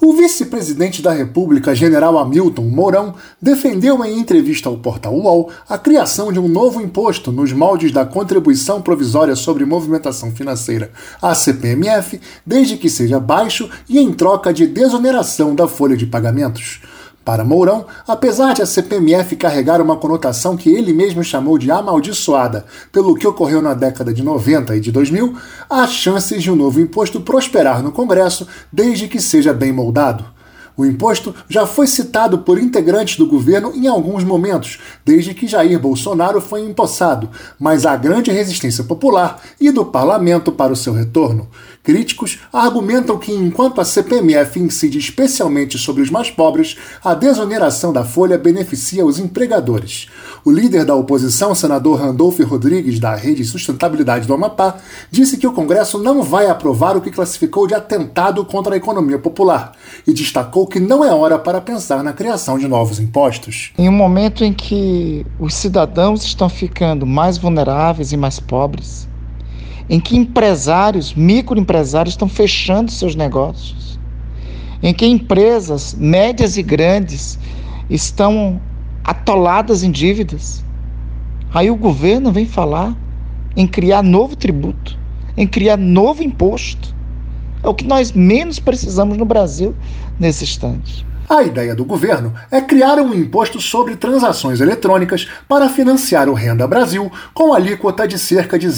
O vice-presidente da República, general Hamilton Mourão, defendeu em entrevista ao portal UOL a criação de um novo imposto nos moldes da Contribuição Provisória sobre Movimentação Financeira, a CPMF, desde que seja baixo e em troca de desoneração da folha de pagamentos. Para Mourão, apesar de a CPMF carregar uma conotação que ele mesmo chamou de amaldiçoada pelo que ocorreu na década de 90 e de 2000, há chances de um novo imposto prosperar no Congresso desde que seja bem moldado. O imposto já foi citado por integrantes do governo em alguns momentos, desde que Jair Bolsonaro foi empossado, mas há grande resistência popular e do parlamento para o seu retorno. Críticos argumentam que, enquanto a CPMF incide especialmente sobre os mais pobres, a desoneração da folha beneficia os empregadores. O líder da oposição, senador Randolfo Rodrigues, da Rede Sustentabilidade do Amapá, disse que o Congresso não vai aprovar o que classificou de atentado contra a economia popular e destacou que não é hora para pensar na criação de novos impostos. Em um momento em que os cidadãos estão ficando mais vulneráveis e mais pobres, em que empresários, microempresários estão fechando seus negócios, em que empresas médias e grandes estão atoladas em dívidas, aí o governo vem falar em criar novo tributo, em criar novo imposto. É o que nós menos precisamos no Brasil nesse instante. A ideia do governo é criar um imposto sobre transações eletrônicas para financiar o Renda Brasil com alíquota de cerca de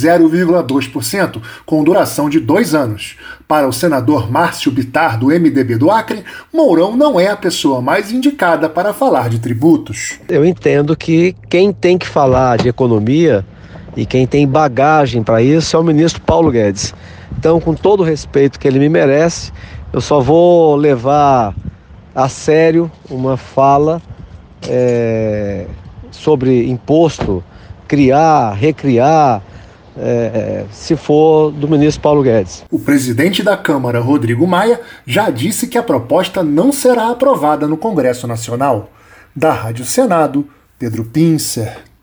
0,2%, com duração de 2 anos. Para o senador Márcio Bittar, do MDB do Acre, Mourão não é a pessoa mais indicada para falar de tributos. Eu entendo que quem tem que falar de economia e quem tem bagagem para isso é o ministro Paulo Guedes. Então, com todo o respeito que ele me merece, eu só vou levar a sério uma fala sobre imposto, criar, recriar, se for do ministro Paulo Guedes. O presidente da Câmara, Rodrigo Maia, já disse que a proposta não será aprovada no Congresso Nacional. Da Rádio Senado, Pedro Pincer.